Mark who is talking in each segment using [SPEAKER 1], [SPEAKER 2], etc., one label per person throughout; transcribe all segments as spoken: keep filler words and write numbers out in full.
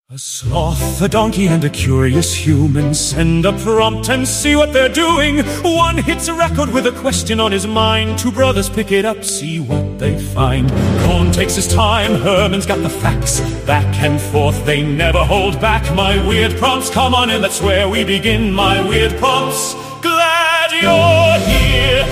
[SPEAKER 1] A sloth, a donkey, and a curious human send a prompt and see what they're doing. One hits a record with a question on his mind. Two brothers pick it up, see what they find. Cohn takes his time, Herman's got the facts. Back and forth, they never hold back. My weird prompts, come on in, that's where we begin. My weird prompts, glad you're here.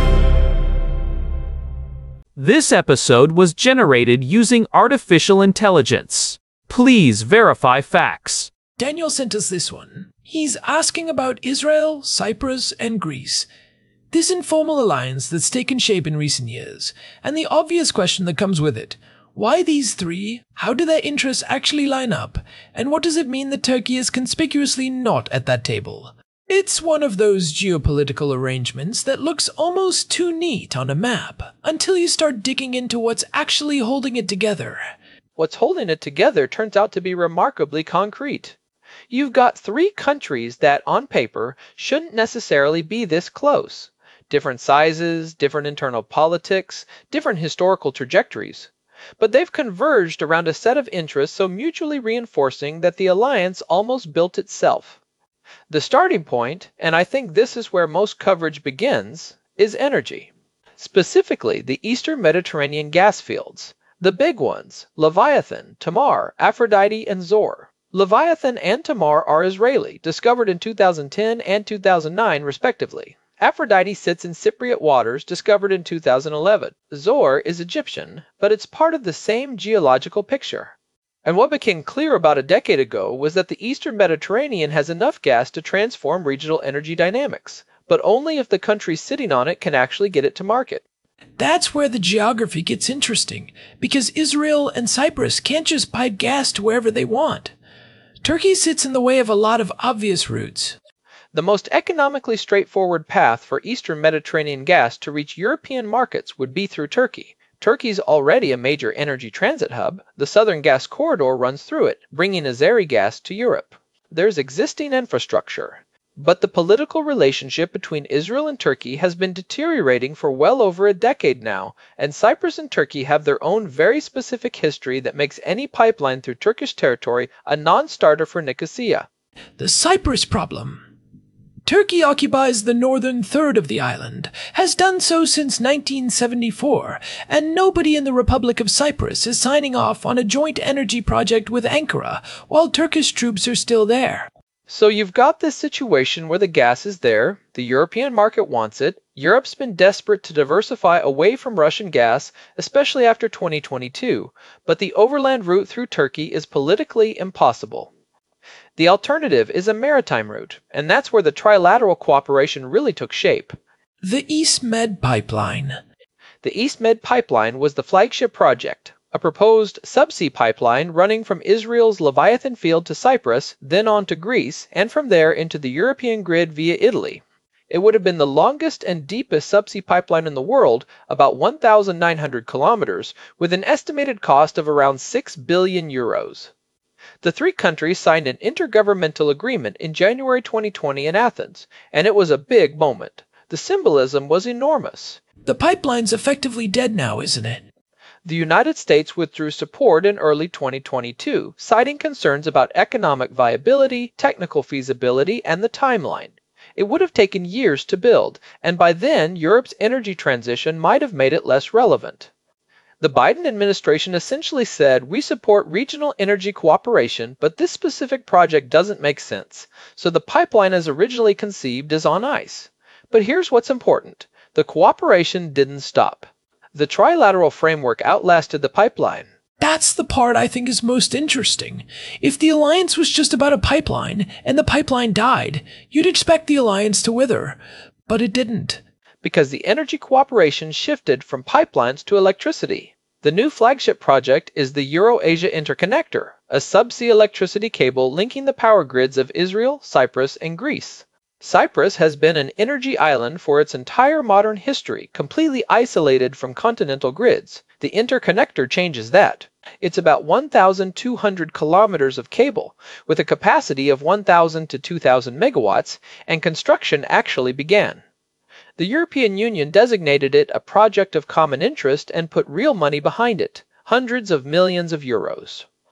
[SPEAKER 2] This episode was generated using artificial intelligence. Please verify facts.
[SPEAKER 3] Daniel sent us this one. He's asking about Israel, Cyprus, and Greece. This informal alliance that's taken shape in recent years, and the obvious question that comes with it. Why these three? How do their interests actually line up? And what does it mean that Turkey is conspicuously not at that table? It's one of those geopolitical arrangements that looks almost too neat on a map, until you start digging into what's actually holding it together.
[SPEAKER 4] What's holding it together turns out to be remarkably concrete. You've got three countries that, on paper, shouldn't necessarily be this close. Different sizes, different internal politics, different historical trajectories. But they've converged around a set of interests so mutually reinforcing that the alliance almost built itself. The starting point, and I think this is where most coverage begins, is energy. Specifically, the Eastern Mediterranean gas fields. The big ones, Leviathan, Tamar, Aphrodite, and Zohr. Leviathan and Tamar are Israeli, discovered in two thousand ten and two thousand nine respectively. Aphrodite sits in Cypriot waters, discovered in two thousand eleven. Zohr is Egyptian, but it's part of the same geological picture. And what became clear about a decade ago was that the Eastern Mediterranean has enough gas to transform regional energy dynamics, but only if the countries sitting on it can actually get it to market.
[SPEAKER 3] That's where the geography gets interesting, because Israel and Cyprus can't just pipe gas to wherever they want. Turkey sits in the way of a lot of obvious routes.
[SPEAKER 4] The most economically straightforward path for Eastern Mediterranean gas to reach European markets would be through Turkey. Turkey's already a major energy transit hub. The Southern Gas Corridor runs through it, bringing Azeri gas to Europe. There's existing infrastructure. But the political relationship between Israel and Turkey has been deteriorating for well over a decade now, and Cyprus and Turkey have their own very specific history that makes any pipeline through Turkish territory a non-starter for Nicosia.
[SPEAKER 3] The Cyprus problem. Turkey occupies the northern third of the island, has done so since nineteen seventy-four, and nobody in the Republic of Cyprus is signing off on a joint energy project with Ankara while Turkish troops are still there.
[SPEAKER 4] So you've got this situation where the gas is there, the European market wants it, Europe's been desperate to diversify away from Russian gas, especially after twenty twenty-two, but the overland route through Turkey is politically impossible. The alternative is a maritime route, and that's where the trilateral cooperation really took shape.
[SPEAKER 3] The East Med Pipeline.
[SPEAKER 4] The East Med Pipeline was the flagship project, a proposed subsea pipeline running from Israel's Leviathan field to Cyprus, then on to Greece, and from there into the European grid via Italy. It would have been the longest and deepest subsea pipeline in the world, about one thousand nine hundred kilometers, with an estimated cost of around six billion euros. The three countries signed an intergovernmental agreement in January twenty twenty in Athens, and it was a big moment. The symbolism was enormous.
[SPEAKER 3] The pipeline's effectively dead now, isn't it?
[SPEAKER 4] The United States withdrew support in early twenty twenty-two, citing concerns about economic viability, technical feasibility, and the timeline. It would have taken years to build, and by then Europe's energy transition might have made it less relevant. The Biden administration essentially said, we support regional energy cooperation, but this specific project doesn't make sense, so the pipeline as originally conceived is on ice. But here's what's important. The cooperation didn't stop. The trilateral framework outlasted the pipeline.
[SPEAKER 3] That's the part I think is most interesting. If the alliance was just about a pipeline, and the pipeline died, you'd expect the alliance to wither. But it didn't.
[SPEAKER 4] Because the energy cooperation shifted from pipelines to electricity. The new flagship project is the Euro-Asia Interconnector, a subsea electricity cable linking the power grids of Israel, Cyprus, and Greece. Cyprus has been an energy island for its entire modern history, completely isolated from continental grids. The interconnector changes that. It's about one thousand two hundred kilometers of cable, with a capacity of one thousand to two thousand megawatts, and construction actually began. The European Union designated it a project of common interest and put real money behind it, hundreds of millions of euros.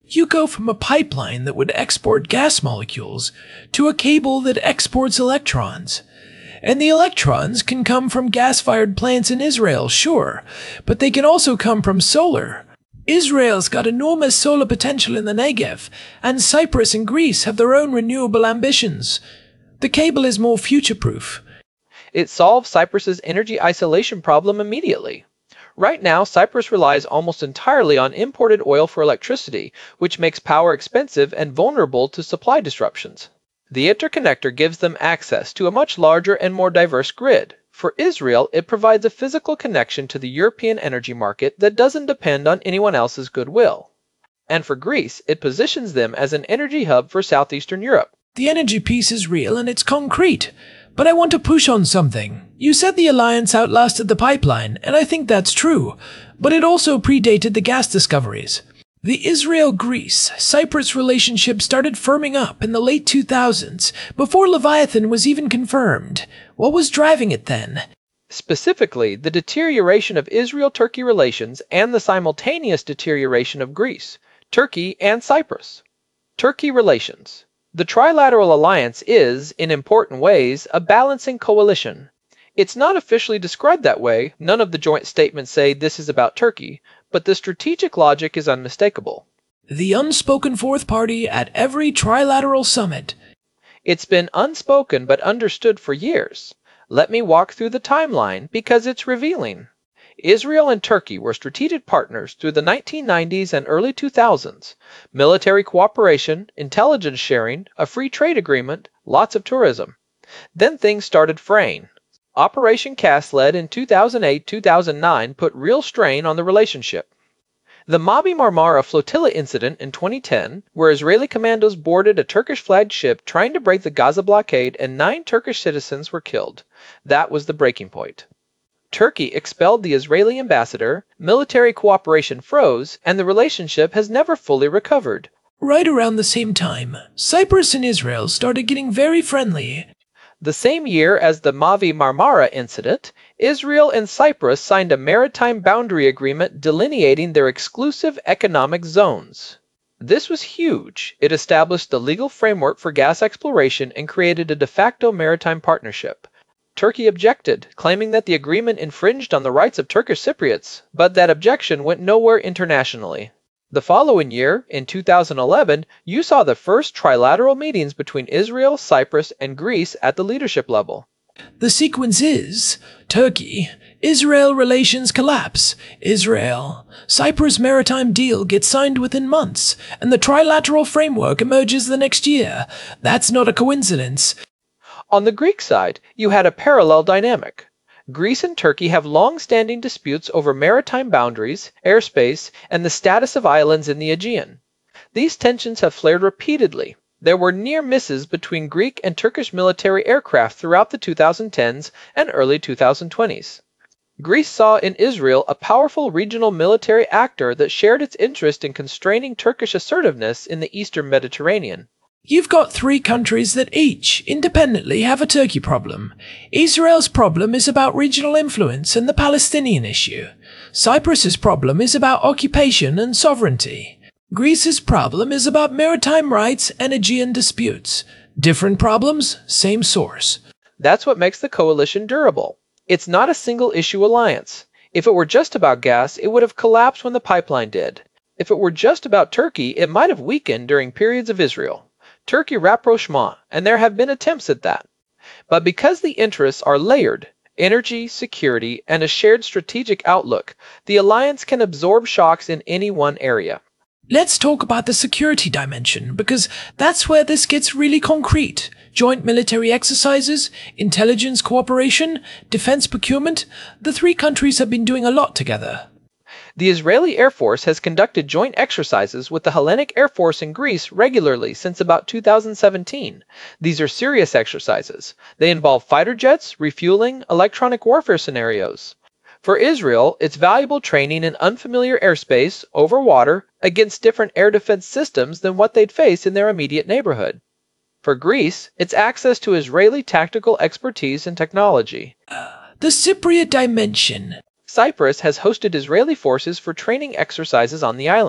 [SPEAKER 3] You go from a pipeline that would export gas molecules to a cable that exports electrons. And the electrons can come from gas-fired plants in Israel, sure, but they can also come from solar. Israel's got enormous solar potential in the Negev, and Cyprus and Greece have their own renewable ambitions. The cable is more future-proof.
[SPEAKER 4] It solves Cyprus's energy isolation problem immediately. Right now, Cyprus relies almost entirely on imported oil for electricity, which makes power expensive and vulnerable to supply disruptions. The interconnector gives them access to a much larger and more diverse grid. For Israel, it provides a physical connection to the European energy market that doesn't depend on anyone else's goodwill. And for Greece, it positions them as an energy hub for southeastern Europe.
[SPEAKER 3] The energy piece is real and it's concrete. But I want to push on something. You said the alliance outlasted the pipeline, and I think that's true. But it also predated the gas discoveries. The Israel-Greece-Cyprus relationship started firming up in the late two thousands, before Leviathan was even confirmed. What was driving it then?
[SPEAKER 4] Specifically, the deterioration of Israel-Turkey relations and the simultaneous deterioration of Greece, Turkey, and Cyprus. Turkey relations. The Trilateral Alliance is, in important ways, a balancing coalition. It's not officially described that way, none of the joint statements say this is about Turkey, but the strategic logic is unmistakable.
[SPEAKER 3] The unspoken fourth party at every trilateral summit.
[SPEAKER 4] It's been unspoken but understood for years. Let me walk through the timeline because it's revealing. Israel and Turkey were strategic partners through the nineteen nineties and early two thousands. Military cooperation, intelligence sharing, a free trade agreement, lots of tourism. Then things started fraying. Operation Cast Lead in two thousand eight to two thousand nine put real strain on the relationship. The Mavi Marmara flotilla incident in twenty ten, where Israeli commandos boarded a Turkish-flagged ship trying to break the Gaza blockade and nine Turkish citizens were killed. That was the breaking point. Turkey expelled the Israeli ambassador, military cooperation froze, and the relationship has never fully recovered.
[SPEAKER 3] Right around the same time, Cyprus and Israel started getting very friendly.
[SPEAKER 4] The same year as the Mavi Marmara incident, Israel and Cyprus signed a maritime boundary agreement delineating their exclusive economic zones. This was huge. It established the legal framework for gas exploration and created a de facto maritime partnership. Turkey objected, claiming that the agreement infringed on the rights of Turkish Cypriots, but that objection went nowhere internationally. The following year, in two thousand eleven, you saw the first trilateral meetings between Israel, Cyprus, and Greece at the leadership level.
[SPEAKER 3] The sequence is Turkey, Israel relations collapse, Israel, Cyprus maritime deal gets signed within months, and the trilateral framework emerges the next year. That's not a coincidence.
[SPEAKER 4] On the Greek side, you had a parallel dynamic. Greece and Turkey have long-standing disputes over maritime boundaries, airspace, and the status of islands in the Aegean. These tensions have flared repeatedly. There were near misses between Greek and Turkish military aircraft throughout the two thousand tens and early two thousand twenties. Greece saw in Israel a powerful regional military actor that shared its interest in constraining Turkish assertiveness in the eastern Mediterranean.
[SPEAKER 3] You've got three countries that each, independently, have a Turkey problem. Israel's problem is about regional influence and the Palestinian issue. Cyprus's problem is about occupation and sovereignty. Greece's problem is about maritime rights and Aegean disputes. Different problems, same source.
[SPEAKER 4] That's what makes the coalition durable. It's not a single-issue alliance. If it were just about gas, it would have collapsed when the pipeline did. If it were just about Turkey, it might have weakened during periods of Israel. Turkey rapprochement, and there have been attempts at that. But because the interests are layered, energy, security, and a shared strategic outlook, the alliance can absorb shocks in any one area.
[SPEAKER 3] Let's talk about the security dimension, because that's where this gets really concrete. Joint military exercises, intelligence cooperation, defense procurement. The three countries have been doing a lot together.
[SPEAKER 4] The Israeli Air Force has conducted joint exercises with the Hellenic Air Force in Greece regularly since about two thousand seventeen. These are serious exercises. They involve fighter jets, refueling, electronic warfare scenarios. For Israel, it's valuable training in unfamiliar airspace, over water, against different air defense systems than what they'd face in their immediate neighborhood. For Greece, it's access to Israeli tactical expertise and technology.
[SPEAKER 3] Uh, the Cypriot dimension.
[SPEAKER 4] Cyprus has hosted Israeli forces for training exercises on the island.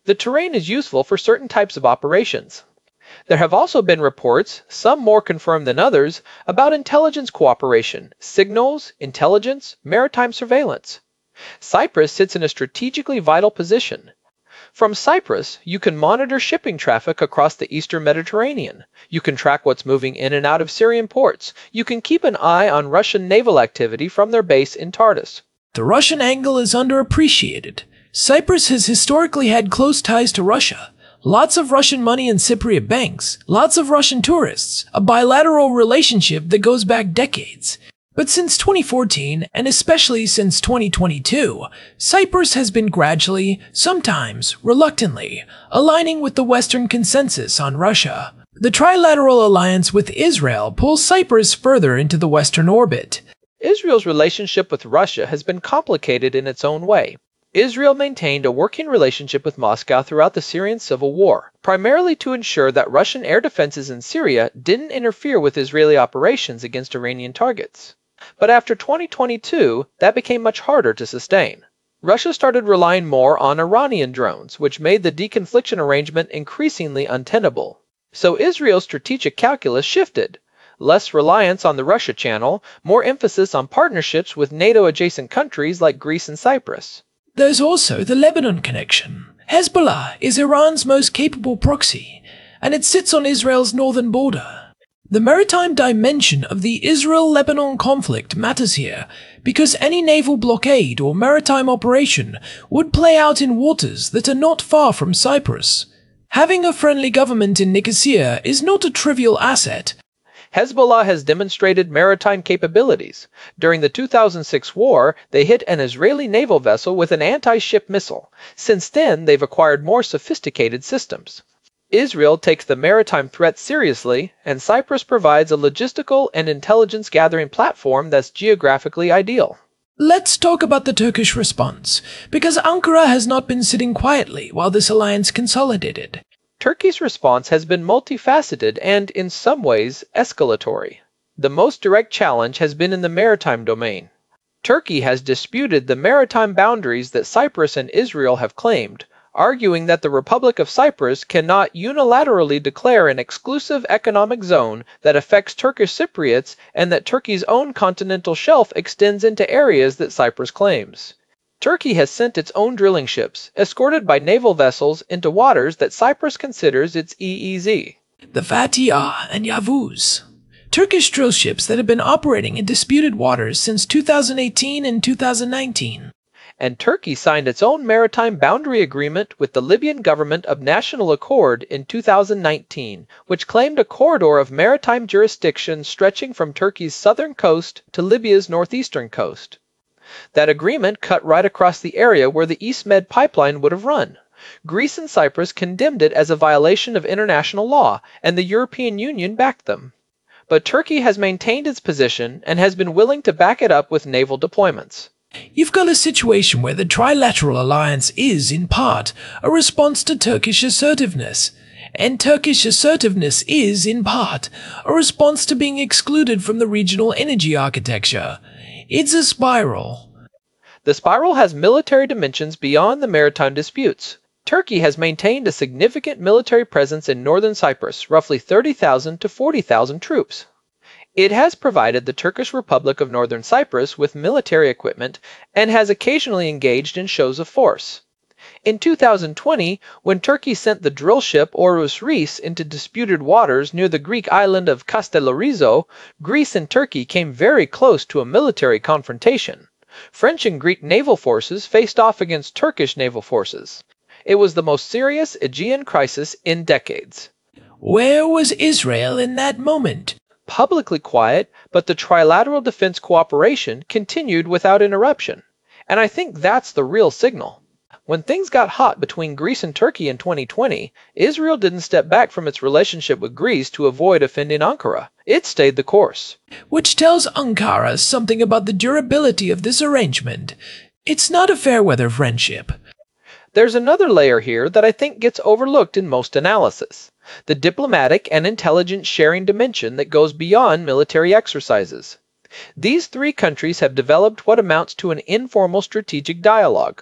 [SPEAKER 4] The terrain is useful for certain types of operations. There have also been reports, some more confirmed than others, about intelligence cooperation, signals, intelligence, maritime surveillance. Cyprus sits in a strategically vital position. From Cyprus, you can monitor shipping traffic across the eastern Mediterranean. You can track what's moving in and out of Syrian ports. You can keep an eye on Russian naval activity from their base in Tartus.
[SPEAKER 3] The Russian angle is underappreciated. Cyprus has historically had close ties to Russia. Lots of Russian money in Cypriot banks, lots of Russian tourists, a bilateral relationship that goes back decades. But since twenty fourteen, and especially since twenty twenty-two, Cyprus has been gradually, sometimes reluctantly, aligning with the Western consensus on Russia. The trilateral alliance with Israel pulls Cyprus further into the Western orbit.
[SPEAKER 4] Israel's relationship with Russia has been complicated in its own way. Israel maintained a working relationship with Moscow throughout the Syrian civil war, primarily to ensure that Russian air defenses in Syria didn't interfere with Israeli operations against Iranian targets. But after twenty twenty-two, that became much harder to sustain. Russia started relying more on Iranian drones, which made the deconfliction arrangement increasingly untenable. So Israel's strategic calculus shifted. Less reliance on the Russia channel, more emphasis on partnerships with NATO-adjacent countries like Greece and Cyprus.
[SPEAKER 3] There's also the Lebanon connection. Hezbollah is Iran's most capable proxy, and it sits on Israel's northern border. The maritime dimension of the Israel-Lebanon conflict matters here because any naval blockade or maritime operation would play out in waters that are not far from Cyprus. Having a friendly government in Nicosia is not a trivial asset.
[SPEAKER 4] Hezbollah has demonstrated maritime capabilities. During the two thousand six war, they hit an Israeli naval vessel with an anti-ship missile. Since then, they've acquired more sophisticated systems. Israel takes the maritime threat seriously, and Cyprus provides a logistical and intelligence-gathering platform that's geographically ideal.
[SPEAKER 3] Let's talk about the Turkish response, because Ankara has not been sitting quietly while this alliance consolidated.
[SPEAKER 4] Turkey's response has been multifaceted and, in some ways, escalatory. The most direct challenge has been in the maritime domain. Turkey has disputed the maritime boundaries that Cyprus and Israel have claimed, arguing that the Republic of Cyprus cannot unilaterally declare an exclusive economic zone that affects Turkish Cypriots and that Turkey's own continental shelf extends into areas that Cyprus claims. Turkey has sent its own drilling ships, escorted by naval vessels, into waters that Cyprus considers its E E Z.
[SPEAKER 3] The Fatiha and Yavuz. Turkish drill ships that have been operating in disputed waters since two thousand eighteen and two thousand nineteen.
[SPEAKER 4] And Turkey signed its own maritime boundary agreement with the Libyan government of national accord in two thousand nineteen, which claimed a corridor of maritime jurisdiction stretching from Turkey's southern coast to Libya's northeastern coast. That agreement cut right across the area where the EastMed pipeline would have run. Greece and Cyprus condemned it as a violation of international law, and the European Union backed them. But Turkey has maintained its position and has been willing to back it up with naval deployments.
[SPEAKER 3] You've got a situation where the trilateral alliance is, in part, a response to Turkish assertiveness. And Turkish assertiveness is, in part, a response to being excluded from the regional energy architecture. It's a spiral.
[SPEAKER 4] The spiral has military dimensions beyond the maritime disputes. Turkey has maintained a significant military presence in northern Cyprus, roughly thirty thousand to forty thousand troops. It has provided the Turkish Republic of Northern Cyprus with military equipment and has occasionally engaged in shows of force. In two thousand twenty, when Turkey sent the drill ship Orus Reis into disputed waters near the Greek island of Castellorizo, Greece and Turkey came very close to a military confrontation. French and Greek naval forces faced off against Turkish naval forces. It was the most serious Aegean crisis in decades.
[SPEAKER 3] Where was Israel in that moment?
[SPEAKER 4] Publicly quiet, but the trilateral defense cooperation continued without interruption. And I think that's the real signal. When things got hot between Greece and Turkey in twenty twenty, Israel didn't step back from its relationship with Greece to avoid offending Ankara. It stayed the course.
[SPEAKER 3] Which tells Ankara something about the durability of this arrangement. It's not a fair-weather friendship.
[SPEAKER 4] There's another layer here that I think gets overlooked in most analysis. The diplomatic and intelligence sharing dimension that goes beyond military exercises. These three countries have developed what amounts to an informal strategic dialogue.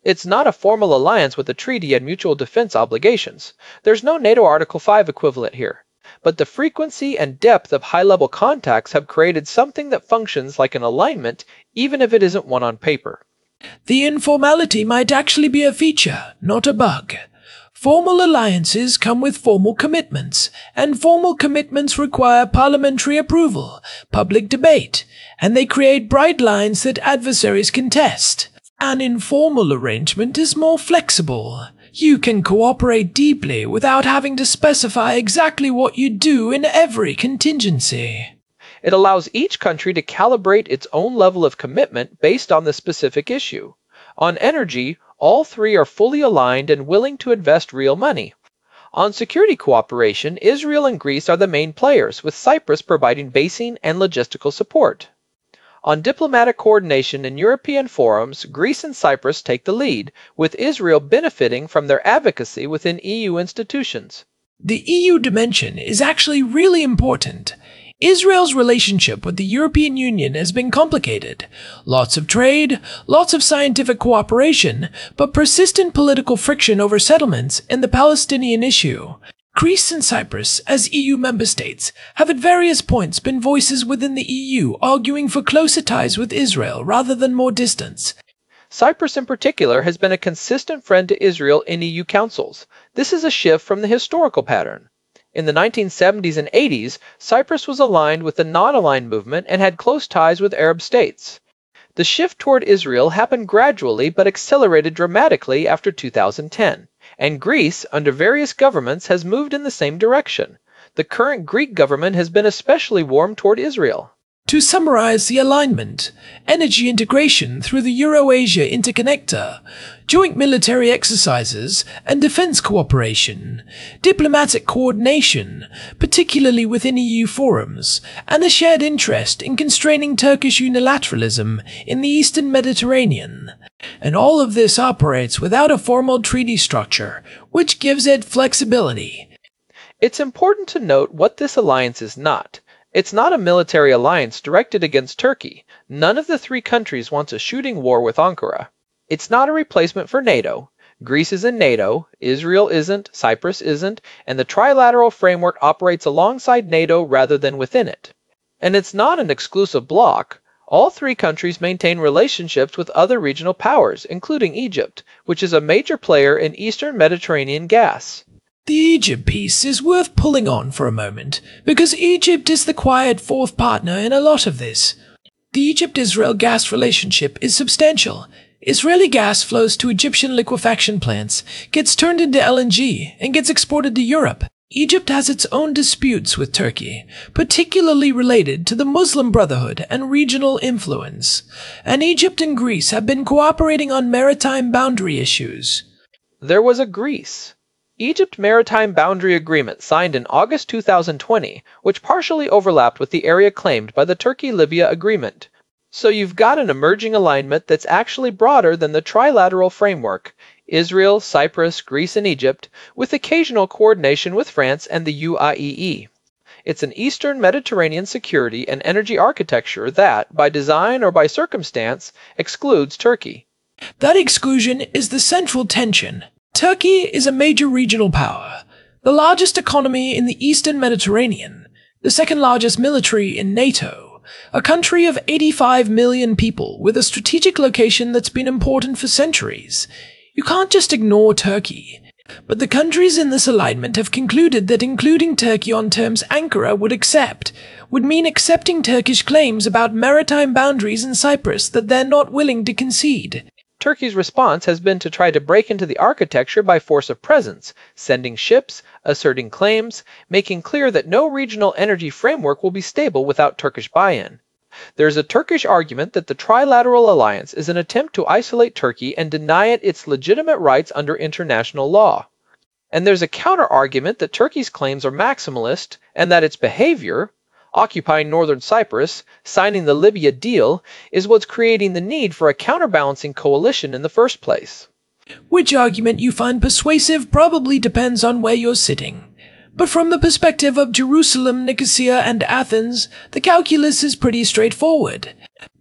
[SPEAKER 4] It's not a formal alliance with a treaty and mutual defense obligations. There's no NATO Article five equivalent here. But the frequency and depth of high-level contacts have created something that functions like an alignment, even if it isn't one on paper.
[SPEAKER 3] The informality might actually be a feature, not a bug. Formal alliances come with formal commitments, and formal commitments require parliamentary approval, public debate, and they create bright lines that adversaries can test. An informal arrangement is more flexible. You can cooperate deeply without having to specify exactly what you do in every contingency.
[SPEAKER 4] It allows each country to calibrate its own level of commitment based on the specific issue. On energy, all three are fully aligned and willing to invest real money. On security cooperation, Israel and Greece are the main players, with Cyprus providing basing and logistical support. On diplomatic coordination in European forums, Greece and Cyprus take the lead, with Israel benefiting from their advocacy within E U institutions.
[SPEAKER 3] The E U dimension is actually really important. Israel's relationship with the European Union has been complicated. Lots of trade, lots of scientific cooperation, but persistent political friction over settlements and the Palestinian issue. Greece and Cyprus, as E U member states, have at various points been voices within the E U arguing for closer ties with Israel rather than more distance.
[SPEAKER 4] Cyprus in particular has been a consistent friend to Israel in E U councils. This is a shift from the historical pattern. In the nineteen seventies and eighties, Cyprus was aligned with the non-aligned movement and had close ties with Arab states. The shift toward Israel happened gradually but accelerated dramatically after two thousand ten. And Greece, under various governments, has moved in the same direction. The current Greek government has been especially warm toward Israel.
[SPEAKER 3] To summarize the alignment, energy integration through the Euro-Asia Interconnector, joint military exercises and defense cooperation, diplomatic coordination, particularly within E U forums, and a shared interest in constraining Turkish unilateralism in the Eastern Mediterranean. And all of this operates without a formal treaty structure, which gives it flexibility.
[SPEAKER 4] It's important to note what this alliance is not. It's not a military alliance directed against Turkey. None of the three countries wants a shooting war with Ankara. It's not a replacement for NATO. Greece is in NATO, Israel isn't, Cyprus isn't, and the trilateral framework operates alongside NATO rather than within it. And it's not an exclusive bloc. All three countries maintain relationships with other regional powers, including Egypt, which is a major player in Eastern Mediterranean gas.
[SPEAKER 3] The Egypt piece is worth pulling on for a moment, because Egypt is the quiet fourth partner in a lot of this. The Egypt-Israel gas relationship is substantial. Israeli gas flows to Egyptian liquefaction plants, gets turned into L N G, and gets exported to Europe. Egypt has its own disputes with Turkey, particularly related to the Muslim Brotherhood and regional influence, and Egypt and Greece have been cooperating on maritime boundary issues.
[SPEAKER 4] There was a Greece. Egypt Maritime Boundary Agreement signed in August two thousand twenty, which partially overlapped with the area claimed by the Turkey-Libya Agreement. So you've got an emerging alignment that's actually broader than the trilateral framework, Israel, Cyprus, Greece, and Egypt, with occasional coordination with France and the U A E E. It's an Eastern Mediterranean security and energy architecture that, by design or by circumstance, excludes Turkey.
[SPEAKER 3] That exclusion is the central tension. Turkey is a major regional power, the largest economy in the Eastern Mediterranean, the second largest military in NATO, a country of eighty-five million people with a strategic location that's been important for centuries. You can't just ignore Turkey. But the countries in this alignment have concluded that including Turkey on terms Ankara would accept would mean accepting Turkish claims about maritime boundaries in Cyprus that they're not willing to concede.
[SPEAKER 4] Turkey's response has been to try to break into the architecture by force of presence, sending ships, asserting claims, making clear that no regional energy framework will be stable without Turkish buy-in. There is a Turkish argument that the trilateral alliance is an attempt to isolate Turkey and deny it its legitimate rights under international law. And there's a counter-argument that Turkey's claims are maximalist and that its behavior, occupying northern Cyprus, signing the Libya deal, is what's creating the need for a counterbalancing coalition in the first place.
[SPEAKER 3] Which argument you find persuasive probably depends on where you're sitting. But from the perspective of Jerusalem, Nicosia, and Athens, the calculus is pretty straightforward.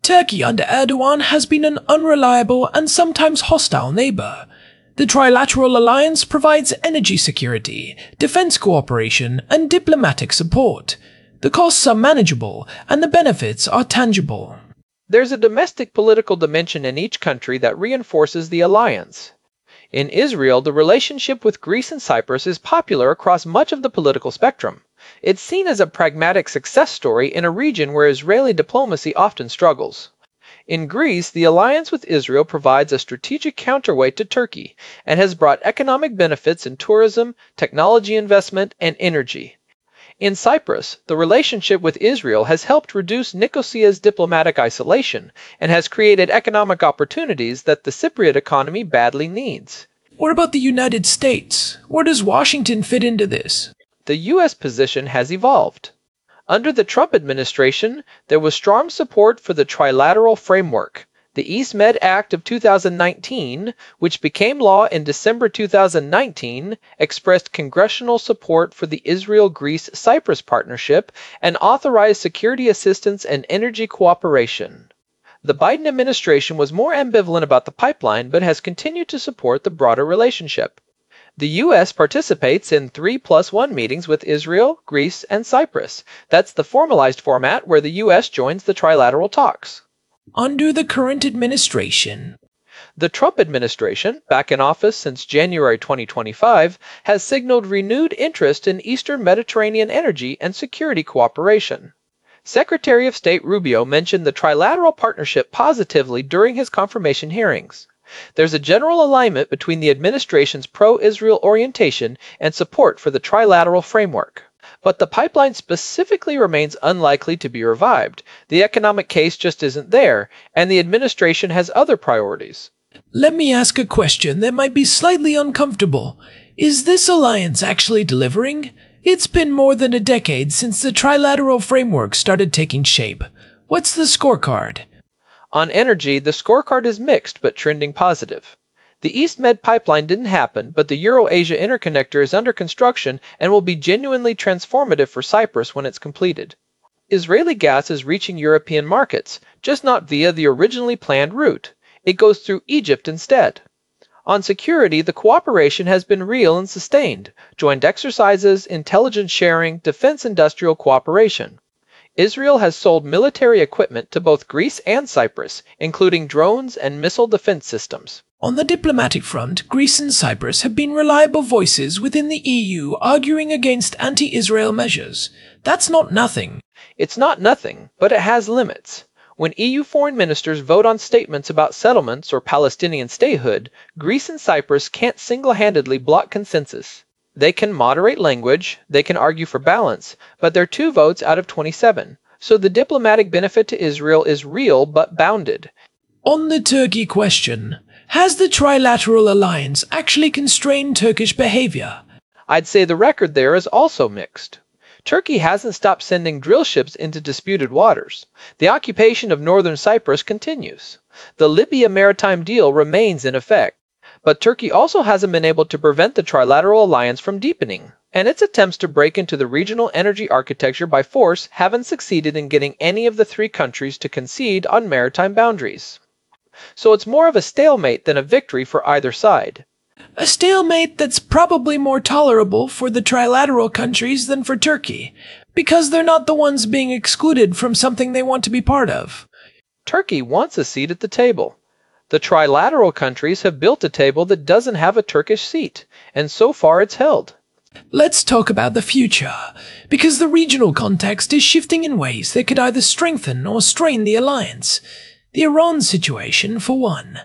[SPEAKER 3] Turkey under Erdogan has been an unreliable and sometimes hostile neighbor. The Trilateral Alliance provides energy security, defense cooperation, and diplomatic support. The costs are manageable, and the benefits are tangible.
[SPEAKER 4] There's a domestic political dimension in each country that reinforces the alliance. In Israel, the relationship with Greece and Cyprus is popular across much of the political spectrum. It's seen as a pragmatic success story in a region where Israeli diplomacy often struggles. In Greece, the alliance with Israel provides a strategic counterweight to Turkey and has brought economic benefits in tourism, technology investment, and energy. In Cyprus, the relationship with Israel has helped reduce Nicosia's diplomatic isolation and has created economic opportunities that the Cypriot economy badly needs.
[SPEAKER 3] What about the United States? Where does Washington fit into this?
[SPEAKER 4] The U S position has evolved. Under the Trump administration, there was strong support for the Trilateral Framework. The EastMed Act of two thousand nineteen, which became law in December two thousand nineteen, expressed congressional support for the Israel-Greece-Cyprus partnership and authorized security assistance and energy cooperation. The Biden administration was more ambivalent about the pipeline but has continued to support the broader relationship. The U S participates in three plus one meetings with Israel, Greece, and Cyprus. That's the formalized format where the U S joins the trilateral talks.
[SPEAKER 3] Under the current administration,
[SPEAKER 4] the Trump administration, back in office since January twenty twenty-five, has signaled renewed interest in Eastern Mediterranean energy and security cooperation. Secretary of State Rubio mentioned the trilateral partnership positively during his confirmation hearings. There's a general alignment between the administration's pro-Israel orientation and support for the trilateral framework. But the pipeline specifically remains unlikely to be revived. The economic case just isn't there, and the administration has other priorities.
[SPEAKER 3] Let me ask a question that might be slightly uncomfortable. Is this alliance actually delivering? It's been more than a decade since the trilateral framework started taking shape. What's the scorecard?
[SPEAKER 4] On energy, the scorecard is mixed but trending positive. The EastMed pipeline didn't happen, but the Euro-Asia interconnector is under construction and will be genuinely transformative for Cyprus when it's completed. Israeli gas is reaching European markets, just not via the originally planned route. It goes through Egypt instead. On security, the cooperation has been real and sustained: joint exercises, intelligence sharing, defense industrial cooperation. Israel has sold military equipment to both Greece and Cyprus, including drones and missile defense systems.
[SPEAKER 3] On the diplomatic front, Greece and Cyprus have been reliable voices within the E U arguing against anti-Israel measures. That's not nothing.
[SPEAKER 4] It's not nothing, but it has limits. When E U foreign ministers vote on statements about settlements or Palestinian statehood, Greece and Cyprus can't single-handedly block consensus. They can moderate language, they can argue for balance, but they're two votes out of twenty-seven. So the diplomatic benefit to Israel is real but bounded.
[SPEAKER 3] On the Turkey question, has the Trilateral Alliance actually constrained Turkish behavior?
[SPEAKER 4] I'd say the record there is also mixed. Turkey hasn't stopped sending drill ships into disputed waters. The occupation of northern Cyprus continues. The Libya maritime deal remains in effect. But Turkey also hasn't been able to prevent the Trilateral Alliance from deepening, and its attempts to break into the regional energy architecture by force haven't succeeded in getting any of the three countries to concede on maritime boundaries. So it's more of a stalemate than a victory for either side.
[SPEAKER 3] A stalemate that's probably more tolerable for the trilateral countries than for Turkey, because they're not the ones being excluded from something they want to be part of.
[SPEAKER 4] Turkey wants a seat at the table. The trilateral countries have built a table that doesn't have a Turkish seat, and so far it's held.
[SPEAKER 3] Let's talk about the future, because the regional context is shifting in ways that could either strengthen or strain the alliance. The Iran situation, for one.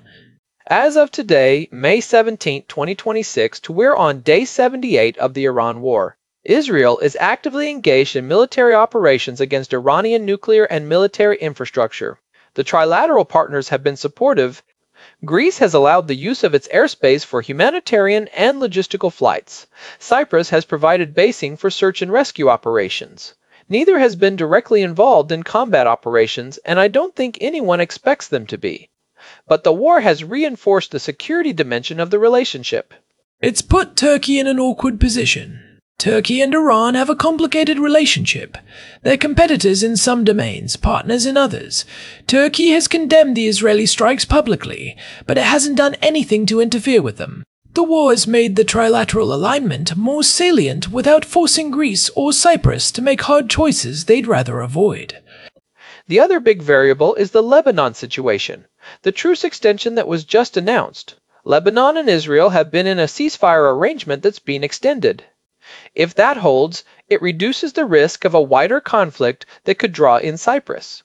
[SPEAKER 4] As of today, May seventeenth, twenty twenty-six, we're on day seventy-eight of the Iran war. Israel is actively engaged in military operations against Iranian nuclear and military infrastructure. The trilateral partners have been supportive. Greece has allowed the use of its airspace for humanitarian and logistical flights. Cyprus has provided basing for search and rescue operations. Neither has been directly involved in combat operations, and I don't think anyone expects them to be. But the war has reinforced the security dimension of the relationship.
[SPEAKER 3] It's put Turkey in an awkward position. Turkey and Iran have a complicated relationship. They're competitors in some domains, partners in others. Turkey has condemned the Israeli strikes publicly, but it hasn't done anything to interfere with them. The war has made the trilateral alignment more salient without forcing Greece or Cyprus to make hard choices they'd rather avoid.
[SPEAKER 4] The other big variable is the Lebanon situation, the truce extension that was just announced. Lebanon and Israel have been in a ceasefire arrangement that's been extended. If that holds, it reduces the risk of a wider conflict that could draw in Cyprus.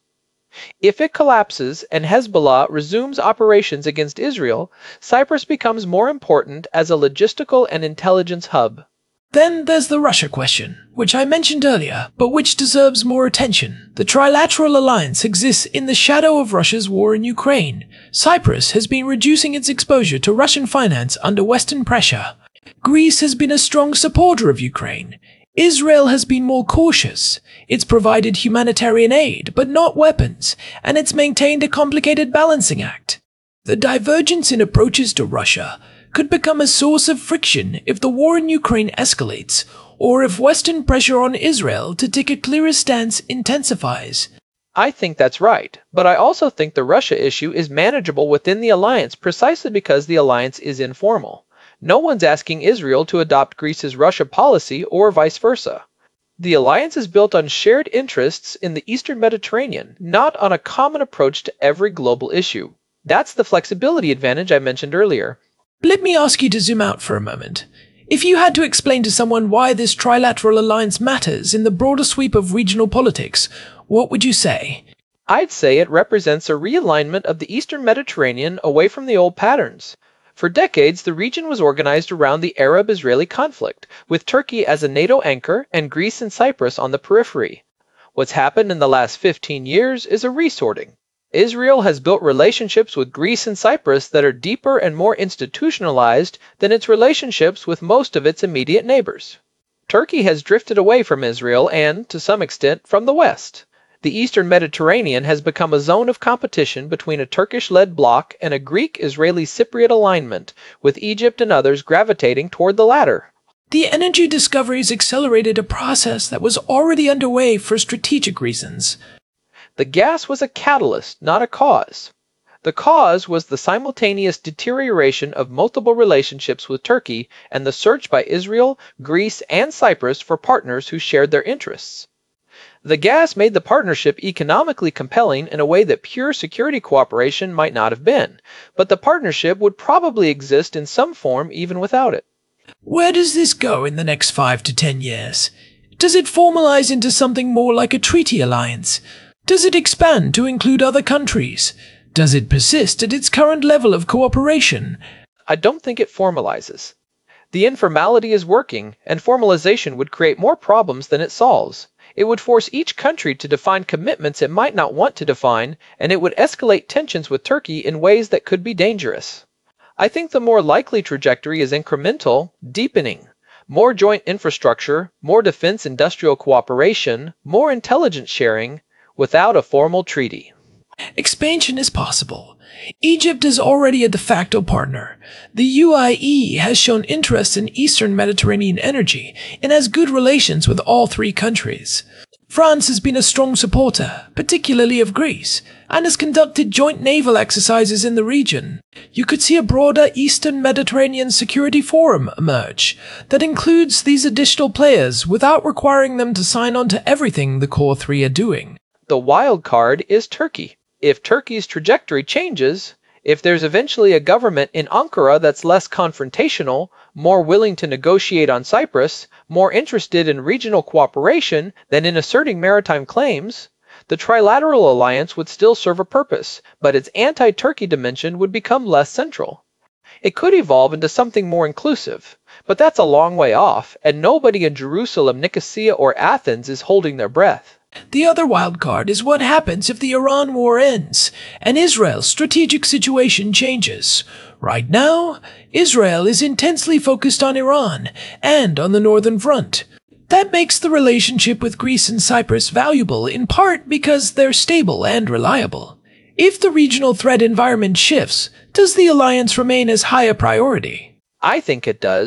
[SPEAKER 4] If it collapses and Hezbollah resumes operations against Israel, Cyprus becomes more important as a logistical and intelligence hub.
[SPEAKER 3] Then there's the Russia question, which I mentioned earlier, but which deserves more attention. The Trilateral Alliance exists in the shadow of Russia's war in Ukraine. Cyprus has been reducing its exposure to Russian finance under Western pressure. Greece has been a strong supporter of Ukraine. Israel has been more cautious. It's provided humanitarian aid, but not weapons, and it's maintained a complicated balancing act. The divergence in approaches to Russia could become a source of friction if the war in Ukraine escalates, or if Western pressure on Israel to take a clearer stance intensifies.
[SPEAKER 4] I think that's right, but I also think the Russia issue is manageable within the alliance precisely because the alliance is informal. No one's asking Israel to adopt Greece's Russia policy or vice versa. The alliance is built on shared interests in the Eastern Mediterranean, not on a common approach to every global issue. That's the flexibility advantage I mentioned earlier.
[SPEAKER 3] Let me ask you to zoom out for a moment. If you had to explain to someone why this trilateral alliance matters in the broader sweep of regional politics, what would you say?
[SPEAKER 4] I'd say it represents a realignment of the Eastern Mediterranean away from the old patterns. For decades, the region was organized around the Arab-Israeli conflict, with Turkey as a NATO anchor and Greece and Cyprus on the periphery. What's happened in the last fifteen years is a resorting. Israel has built relationships with Greece and Cyprus that are deeper and more institutionalized than its relationships with most of its immediate neighbors. Turkey has drifted away from Israel and, to some extent, from the West. The Eastern Mediterranean has become a zone of competition between a Turkish-led bloc and a Greek-Israeli Cypriot alignment, with Egypt and others gravitating toward the latter.
[SPEAKER 3] The energy discoveries accelerated a process that was already underway for strategic reasons.
[SPEAKER 4] The gas was a catalyst, not a cause. The cause was the simultaneous deterioration of multiple relationships with Turkey and the search by Israel, Greece, and Cyprus for partners who shared their interests. The gas made the partnership economically compelling in a way that pure security cooperation might not have been, but the partnership would probably exist in some form even without it.
[SPEAKER 3] Where does this go in the next five to ten years? Does it formalize into something more like a treaty alliance? Does it expand to include other countries? Does it persist at its current level of cooperation?
[SPEAKER 4] I don't think it formalizes. The informality is working, and formalization would create more problems than it solves. It would force each country to define commitments it might not want to define, and it would escalate tensions with Turkey in ways that could be dangerous. I think the more likely trajectory is incremental, deepening. More joint infrastructure, more defense industrial cooperation, more intelligence sharing, without a formal treaty.
[SPEAKER 3] Expansion is possible. Egypt is already a de facto partner. The U A E has shown interest in Eastern Mediterranean energy and has good relations with all three countries. France has been a strong supporter, particularly of Greece, and has conducted joint naval exercises in the region. You could see a broader Eastern Mediterranean Security Forum emerge that includes these additional players without requiring them to sign on to everything the core three are doing.
[SPEAKER 4] The wild card is Turkey. If Turkey's trajectory changes, if there's eventually a government in Ankara that's less confrontational, more willing to negotiate on Cyprus, more interested in regional cooperation than in asserting maritime claims, the trilateral alliance would still serve a purpose, but its anti-Turkey dimension would become less central. It could evolve into something more inclusive, but that's a long way off, and nobody in Jerusalem, Nicosia, or Athens is holding their breath.
[SPEAKER 3] The other wild card is what happens if the Iran war ends and Israel's strategic situation changes. Right now, Israel is intensely focused on Iran and on the Northern Front. That makes the relationship with Greece and Cyprus valuable in part because they're stable and reliable. If the regional threat environment shifts, does the alliance remain as high a priority?
[SPEAKER 4] I think it does,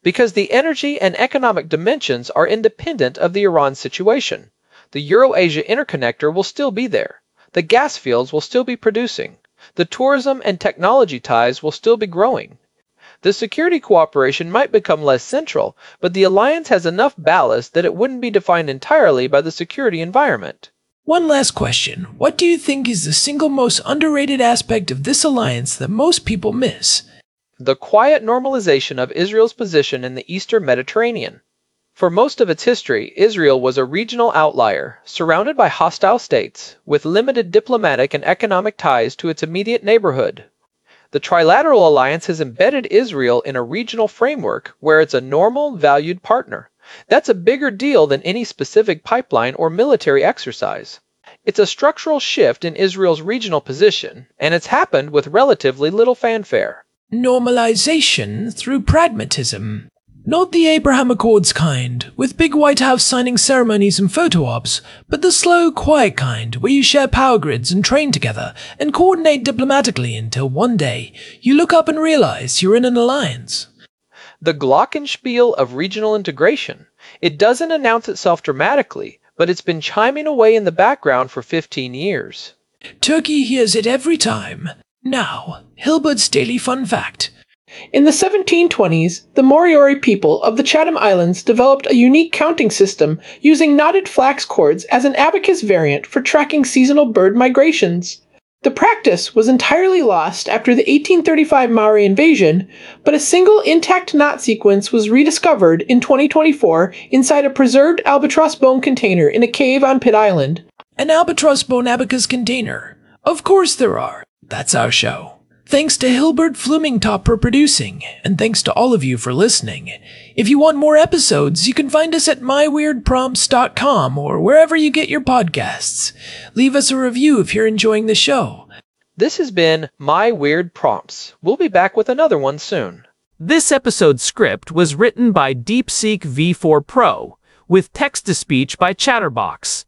[SPEAKER 4] because the energy and economic dimensions are independent of the Iran situation. The Eurasia interconnector will still be there. The gas fields will still be producing. The tourism and technology ties will still be growing. The security cooperation might become less central, but the alliance has enough ballast that it wouldn't be defined entirely by the security environment.
[SPEAKER 3] One last question. What do you think is the single most underrated aspect of this alliance that most people miss?
[SPEAKER 4] The quiet normalization of Israel's position in the Eastern Mediterranean. For most of its history, Israel was a regional outlier, surrounded by hostile states, with limited diplomatic and economic ties to its immediate neighborhood. The Trilateral Alliance has embedded Israel in a regional framework where it's a normal, valued partner. That's a bigger deal than any specific pipeline or military exercise. It's a structural shift in Israel's regional position, and it's happened with relatively little fanfare.
[SPEAKER 3] Normalization through pragmatism. Not the Abraham Accords kind, with big White House signing ceremonies and photo ops, but the slow, quiet kind, where you share power grids and train together, and coordinate diplomatically until one day, you look up and realize you're in an alliance.
[SPEAKER 4] The glockenspiel of regional integration. It doesn't announce itself dramatically, but it's been chiming away in the background for fifteen years.
[SPEAKER 3] Turkey hears it every time. Now, Hilbert's Daily Fun Fact.
[SPEAKER 5] In the seventeen twenties, the Moriori people of the Chatham Islands developed a unique counting system using knotted flax cords as an abacus variant for tracking seasonal bird migrations. The practice was entirely lost after the eighteen thirty-five Maori invasion, but a single intact knot sequence was rediscovered in twenty twenty-four inside a preserved albatross bone container in a cave on Pitt Island.
[SPEAKER 3] An albatross bone abacus container. Of course there are. That's our show. Thanks to Hilbert Flumingtop for producing, and thanks to all of you for listening. If you want more episodes, you can find us at my weird prompts dot com or wherever you get your podcasts. Leave us a review if you're enjoying the show.
[SPEAKER 4] This has been My Weird Prompts. We'll be back with another one soon.
[SPEAKER 2] This episode's script was written by DeepSeek V four Pro, with text-to-speech by Chatterbox.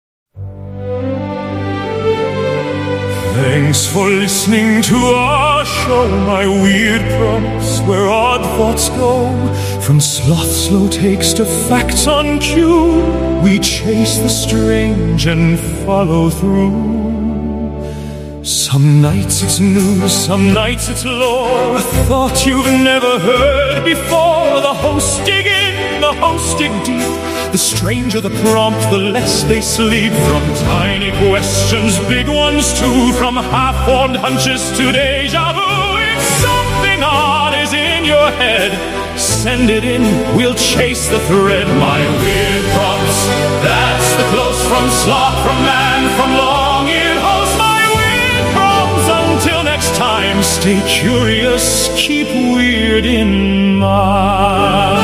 [SPEAKER 1] Thanks for listening to our show, My Weird Prompts, where odd thoughts go. From sloth slow takes to facts on cue, we chase the strange and follow through. Some nights it's news, some nights it's lore, a thought you've never heard before. The hosts dig in, the hosts dig deep. The stranger the prompt, the less they sleep. From tiny questions, big ones too, from half-formed hunches to deja vu. If something odd is in your head, send it in, we'll chase the thread. My weird prompts, that's the close from sloth, from man, from long-eared host. My weird prompts, until next time, stay curious, keep weird in mind.